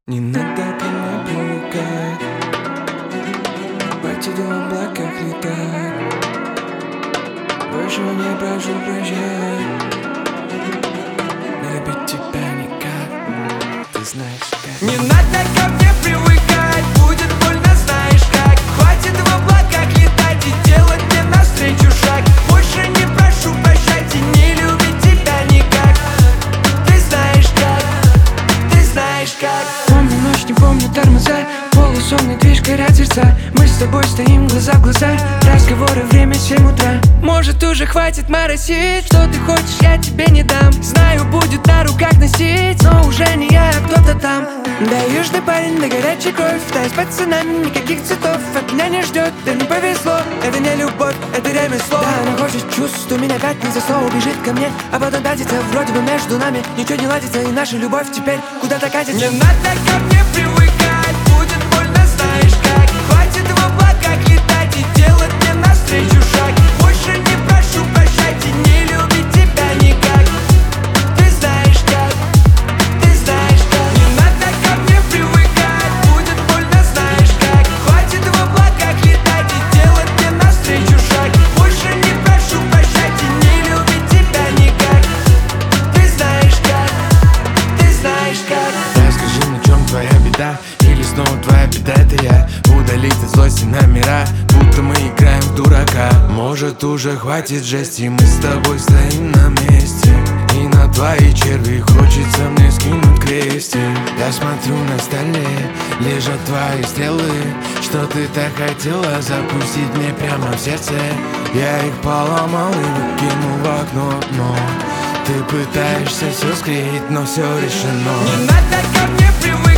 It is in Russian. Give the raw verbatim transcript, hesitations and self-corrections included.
Не надо ко мне привыкать, хватит в облаках летать. Больше не прошу прощать, но любить тебя никак, ты знаешь как. Не надо ко мне привыкать, будет больно, знаешь как. Хватит в облаках летать и делать мне навстречу шаг. Больше не прошу прощать и не любить тебя никак, ты знаешь как, ты знаешь как. Помню ночь, не помню тормоза, полусонный движ, горят сердца. Мы с тобой стоим глаза в глаза, разговоры, время семь утра. Может уже хватит моросить, что ты хочешь, я тебе не дам. Знаю, будет на руках носить, но уже не я, а кто-то там. Да, южный парень, да горячая кровь, да, с пацанами никаких цветов от меня не ждет, да не повезло. Это не любовь, это ремесло. Да, она хочет чувств, у меня опять не за слово бежит ко мне, а потом пятится, вроде бы между нами ничего не ладится, и наша любовь теперь куда-то катится. Не надо ко мне привыкать, будет больно, знаешь как. Хватит в облаках летать и делать мне навстречу шаг. Больше не прошу прощать и не любить тебя никак, ты знаешь как, ты знаешь как. Не надо ко мне привыкать, будет больно, знаешь как. Хватит в облаках летать и делать мне навстречу шаг. Больше не прошу прощать и не любить тебя никак, ты знаешь как, ты знаешь как. Расскажи мне, в чем твоя беда, или снова твоя беда это я. Удалить от злости номера, будто мы играем в дурака. Может уже хватит жести, мы с тобой стоим на месте, и на твои черви хочется мне скинуть крестик. Я смотрю на столе, лежат твои стрелы, что ты так хотела запустить мне прямо в сердце. Я их поломал и выкинул в окно, но ты пытаешься все скрыть, но все решено. Не надо ко мне привыкать.